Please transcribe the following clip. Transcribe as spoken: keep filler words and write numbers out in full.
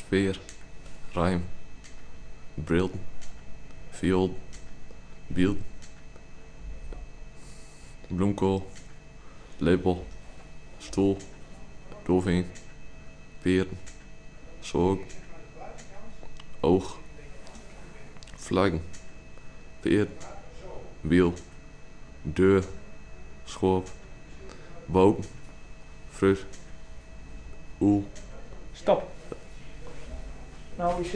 Veer, rijm, brilden, viool, biel, bloemkool, lepel, stoel, doorheen, peren, zoog, oog, vlaggen, peer, wiel, deur, schoof, boom, fruit, oel. Stop. Nou is